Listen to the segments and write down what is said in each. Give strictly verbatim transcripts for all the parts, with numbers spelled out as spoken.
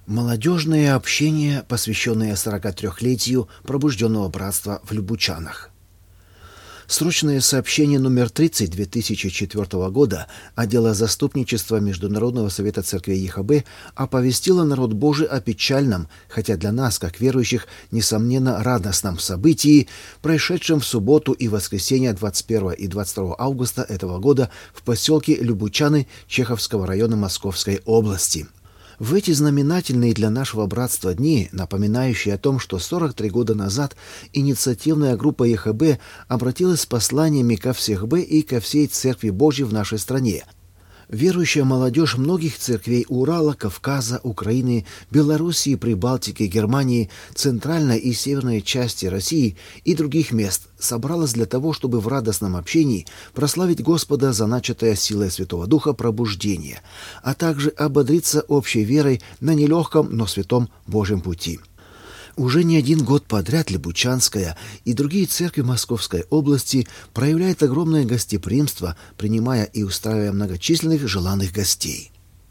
Молодежное общение, посвященное сорокатрёхлетию пробужденного братства в Любучанах. Срочное сообщение номер тридцать две тысячи четвёртого года отдела заступничества Международного совета церквей ЕХБ оповестило народ Божий о печальном, хотя для нас, как верующих, несомненно радостном событии, происшедшем в субботу и воскресенье двадцать первого и двадцать второго августа этого года в поселке Любучаны Чеховского района Московской области. В эти знаменательные для нашего братства дни, напоминающие о том, что сорок три года назад инициативная группа ЕХБ обратилась с посланиями ко всех Б и ко всей Церкви Божьей в нашей стране. Верующая молодежь многих церквей Урала, Кавказа, Украины, Белоруссии, Прибалтики, Германии, центральной и северной части России и других мест собралась для того, чтобы в радостном общении прославить Господа за начатое силой Святого Духа пробуждение, а также ободриться общей верой на нелегком, но святом Божьем пути. Уже не один год подряд Любучанская и другие церкви Московской области проявляют огромное гостеприимство, принимая и устраивая многочисленных желанных гостей.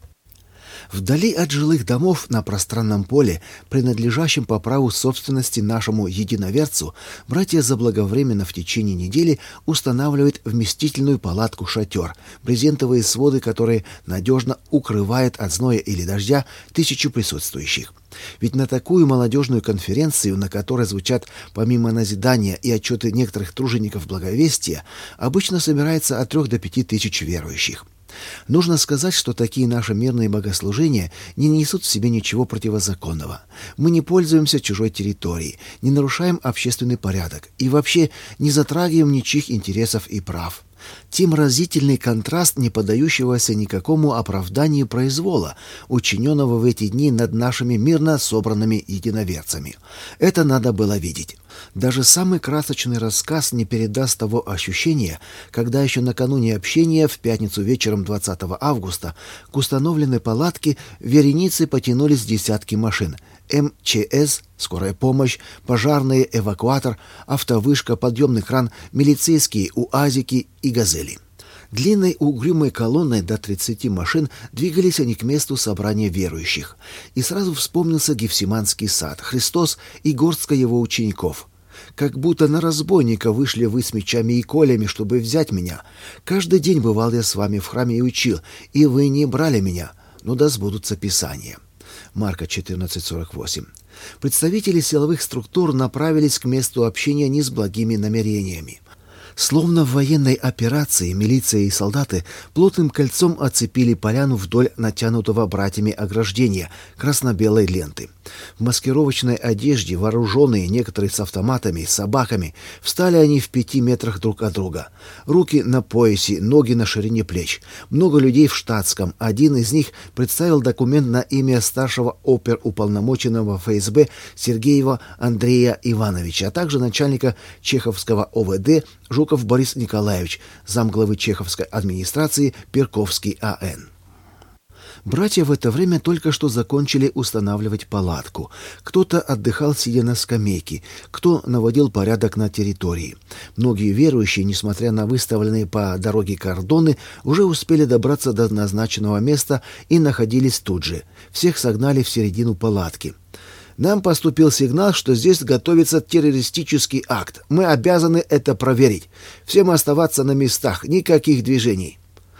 Вдали от жилых домов на пространном поле, принадлежащем по праву собственности нашему единоверцу, братья заблаговременно в течение недели устанавливают вместительную палатку-шатер, брезентовые своды, которые надежно укрывают от зноя или дождя тысячу присутствующих. Ведь на такую молодежную конференцию, на которой звучат помимо назидания и отчеты некоторых тружеников благовестия, обычно собирается от трех до пяти тысяч верующих. Нужно сказать, что такие наши мирные богослужения не несут в себе ничего противозаконного. Мы не пользуемся чужой территорией, не нарушаем общественный порядок и вообще не затрагиваем ничьих интересов и прав. Тем разительный контраст не поддающегося никакому оправданию произвола, учиненного в эти дни над нашими мирно собранными единоверцами. Это надо было видеть. Даже самый красочный рассказ не передаст того ощущения, когда еще накануне общения в пятницу вечером двадцатого августа к установленной палатке вереницей потянулись десятки машин. эм че эс, скорая помощь, пожарные, эвакуатор, автовышка, подъемный кран, милицейские УАЗики и газели. Длинной угрюмой колонной до тридцати машин двигались они к месту собрания верующих. И сразу вспомнился Гефсиманский сад, Христос и горстка его учеников. Как будто на разбойника вышли вы с мечами и колями, чтобы взять меня. Каждый день бывал я с вами в храме и учил, и вы не брали меня. Но да сбудутся Писания. Марка четырнадцать сорок восемь. Представители силовых структур направились к месту общения не с благими намерениями. Словно в военной операции милиция и солдаты плотным кольцом оцепили поляну вдоль натянутого братьями ограждения красно-белой ленты. В маскировочной одежде, вооруженные, некоторые с автоматами, с собаками, встали они в пяти метрах друг от друга. Руки на поясе, ноги на ширине плеч. Много людей в штатском. Один из них представил документ на имя старшего оперуполномоченного эф эс бэ Сергеева Андрея Ивановича, а также начальника Чеховского о вэ дэ Жуков Борис Николаевич, замглавы Чеховской администрации Перковский а эн. Братья в это время только что закончили устанавливать палатку. Кто-то отдыхал, сидя на скамейке, кто наводил порядок на территории. Многие верующие, несмотря на выставленные по дороге кордоны, уже успели добраться до назначенного места и находились тут же. Всех согнали в середину палатки. Нам поступил сигнал, что здесь готовится террористический акт. Мы обязаны это проверить. Всем оставаться на местах, никаких движений.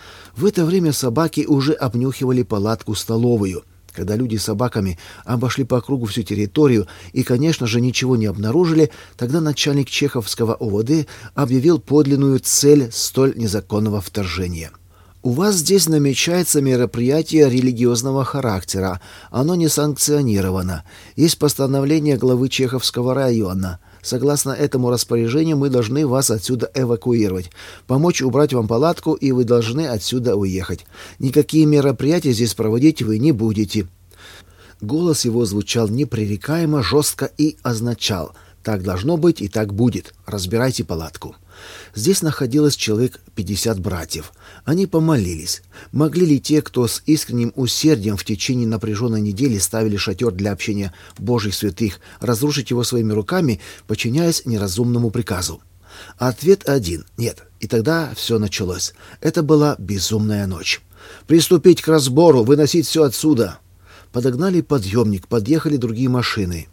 В это время собаки уже обнюхивали палатку-столовую. Когда люди с собаками обошли по кругу всю территорию и, конечно же, ничего не обнаружили, тогда начальник Чеховского о вэ дэ объявил подлинную цель столь незаконного вторжения. У вас здесь намечается мероприятие религиозного характера. Оно не санкционировано. Есть постановление главы Чеховского района. Согласно этому распоряжению мы должны вас отсюда эвакуировать, помочь убрать вам палатку, и вы должны отсюда уехать. Никакие мероприятия здесь проводить вы не будете». Голос его звучал непререкаемо, жестко и означал: «Так должно быть и так будет. Разбирайте палатку». Здесь находилось человек пятьдесят братьев. Они помолились. Могли ли те, кто с искренним усердием в течение напряженной недели ставили шатер для общения Божьих святых, разрушить его своими руками, подчиняясь неразумному приказу? Ответ один — нет. И тогда все началось. Это была безумная ночь. «Приступить к разбору, выносить все отсюда!» Подогнали подъемник, подъехали другие машины.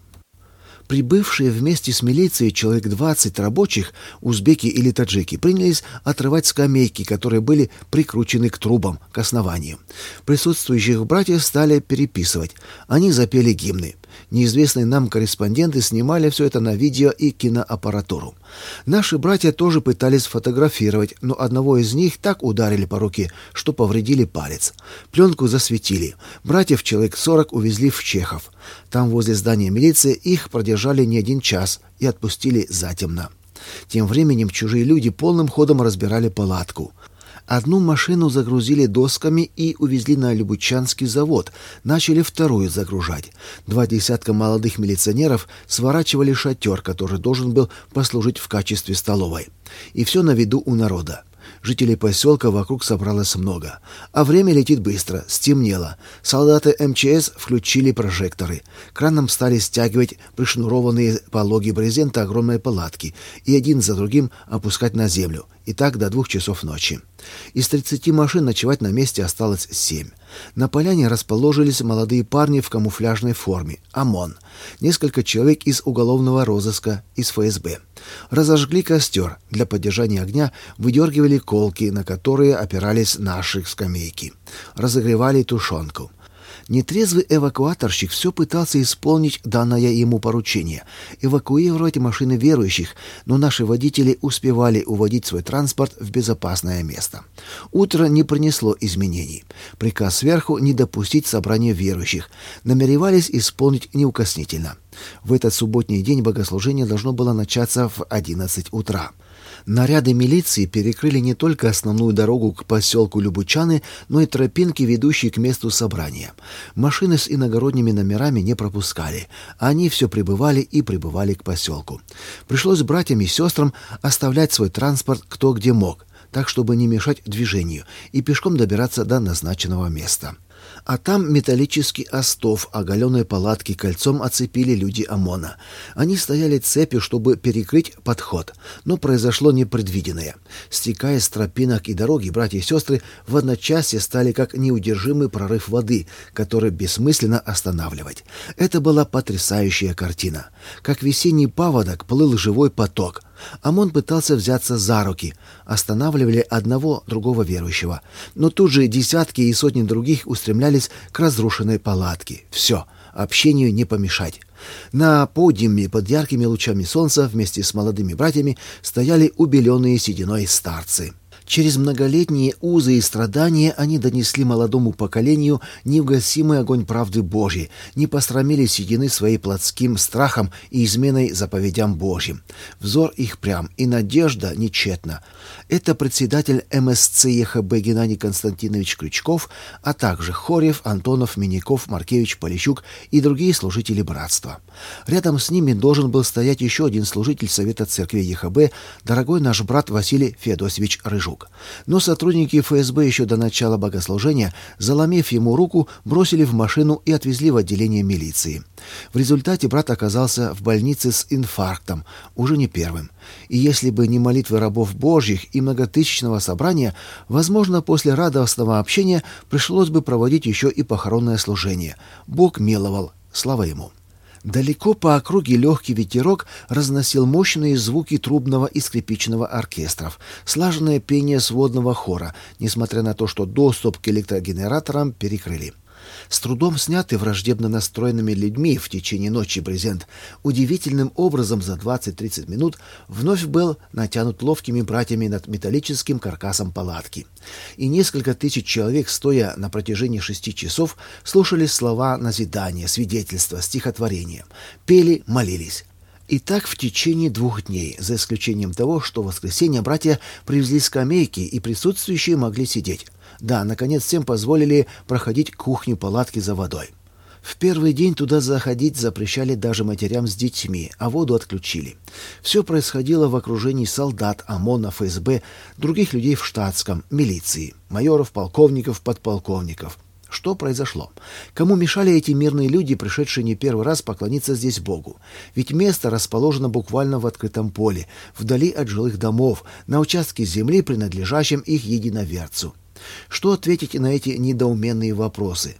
Прибывшие вместе с милицией человек двадцать рабочих, узбеки или таджики, принялись отрывать скамейки, которые были прикручены к трубам, к основанию. Присутствующих братьев стали переписывать. Они запели гимны. Неизвестные нам корреспонденты снимали все это на видео и киноаппаратуру. Наши братья тоже пытались фотографировать, но одного из них так ударили по руке, что повредили палец. Пленку засветили. Братьев человек сорок увезли в Чехов. Там, возле здания милиции, их продержали не один час и отпустили затемно. Тем временем чужие люди полным ходом разбирали палатку. Одну машину загрузили досками и увезли на Любучанский завод. Начали вторую загружать. Два десятка молодых милиционеров сворачивали шатер, который должен был послужить в качестве столовой. И все на виду у народа. Жителей поселка вокруг собралось много. А время летит быстро, стемнело. Солдаты эм че эс включили прожекторы. Краном стали стягивать пришнурованные пологи брезента огромной палатки и один за другим опускать на землю. И так до двух часов ночи. Из тридцати машин ночевать на месте осталось семь. На поляне расположились молодые парни в камуфляжной форме. ОМОН. Несколько человек из уголовного розыска, из эф эс бэ. Разожгли костер. Для поддержания огня выдергивали колки, на которые опирались наши скамейки. Разогревали тушенку. Нетрезвый эвакуаторщик все пытался исполнить данное ему поручение – эвакуировать машины верующих, но наши водители успевали уводить свой транспорт в безопасное место. Утро не принесло изменений. Приказ сверху не допустить собрания верующих. Намеревались исполнить неукоснительно. В этот субботний день богослужение должно было начаться в одиннадцать утра. Наряды милиции перекрыли не только основную дорогу к поселку Любучаны, но и тропинки, ведущие к месту собрания. Машины с иногородними номерами не пропускали. Они все прибывали и прибывали к поселку. Пришлось братьям и сестрам оставлять свой транспорт кто где мог, так, чтобы не мешать движению, и пешком добираться до назначенного места. А там металлический остов оголенной палатки кольцом оцепили люди ОМОНа. Они стояли цепью, чтобы перекрыть подход. Но произошло непредвиденное. Стекая с тропинок и дороги, братья и сестры в одночасье стали как неудержимый прорыв воды, который бессмысленно останавливать. Это была потрясающая картина. Как весенний паводок плыл живой поток. ОМОН пытался взяться за руки. Останавливали одного, другого верующего. Но тут же десятки и сотни других устремлялись к разрушенной палатке. Все, общению не помешать. На подиуме под яркими лучами солнца вместе с молодыми братьями стояли убеленные сединой старцы. Через многолетние узы и страдания они донесли молодому поколению неугасимый огонь правды Божьей, не посрамили седины своей плотским страхом и изменой заповедям Божьим. Взор их прям, и надежда нечетна. Это председатель эм эс цэ е ха бэ Геннадий Константинович Крючков, а также Хорев, Антонов, Миняков, Маркевич, Полищук и другие служители братства. Рядом с ними должен был стоять еще один служитель Совета Церкви е ха бэ, дорогой наш брат Василий Феодосевич Рыжук. Но сотрудники эф эс бэ еще до начала богослужения, заломив ему руку, бросили в машину и отвезли в отделение милиции. В результате брат оказался в больнице с инфарктом, уже не первым. И если бы не молитвы рабов Божьих и многотысячного собрания, возможно, после радостного общения пришлось бы проводить еще и похоронное служение. Бог миловал, слава ему. Далеко по округе легкий ветерок разносил мощные звуки трубного и скрипичного оркестров, слаженное пение сводного хора, несмотря на то, что доступ к электрогенераторам перекрыли. С трудом снятый враждебно настроенными людьми в течение ночи брезент удивительным образом за двадцать-тридцать минут вновь был натянут ловкими братьями над металлическим каркасом палатки. И несколько тысяч человек, стоя на протяжении шести часов, слушали слова назидания, свидетельства, стихотворения, пели, молились. И так в течение двух дней, за исключением того, что в воскресенье братья привезли скамейки, и присутствующие могли сидеть. Да, наконец всем позволили проходить к кухне палатки за водой. В первый день туда заходить запрещали даже матерям с детьми, а воду отключили. Все происходило в окружении солдат, ОМОНа, эф эс бэ, других людей в штатском, милиции, майоров, полковников, подполковников. Что произошло? Кому мешали эти мирные люди, пришедшие не первый раз поклониться здесь Богу? Ведь место расположено буквально в открытом поле, вдали от жилых домов, на участке земли, принадлежащем их единоверцу. Что ответить на эти недоуменные вопросы?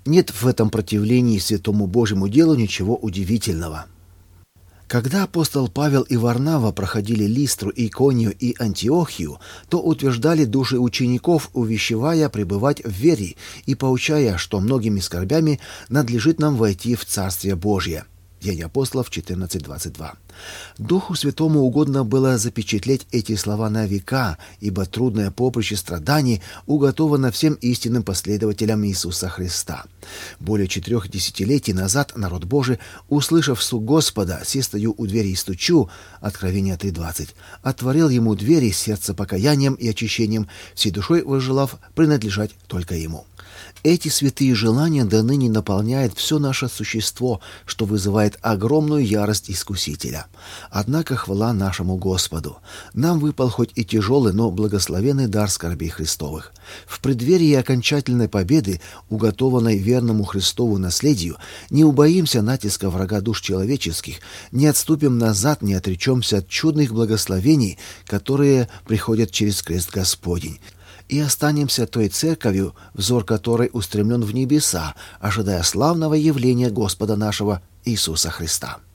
Нет в этом противлении святому Божьему делу ничего удивительного. Когда апостол Павел и Варнава проходили Листру, Иконию и Антиохию, то утверждали души учеников, увещевая пребывать в вере и поучая, что многими скорбями надлежит нам войти в Царствие Божье. Деяния апостолов четырнадцать двадцать два. Духу Святому угодно было запечатлеть эти слова на века, ибо трудное поприще страданий уготовано всем истинным последователям Иисуса Христа. Более четырех десятилетий назад народ Божий, услышав стук Господа, «Се стою у двери и стучу», Откровение три двадцать, отворил ему двери сердца покаянием и очищением, всей душой возжелав принадлежать только ему. Эти святые желания до ныне наполняют все наше существо, что вызывает огромную ярость искусителя. Однако хвала нашему Господу. Нам выпал хоть и тяжелый, но благословенный дар скорбей Христовых. В преддверии окончательной победы, уготованной верному Христову наследию, не убоимся натиска врага душ человеческих, не отступим назад, не отречемся от чудных благословений, которые приходят через крест Господень, и останемся той церковью, взор которой устремлен в небеса, ожидая славного явления Господа нашего Иисуса Христа.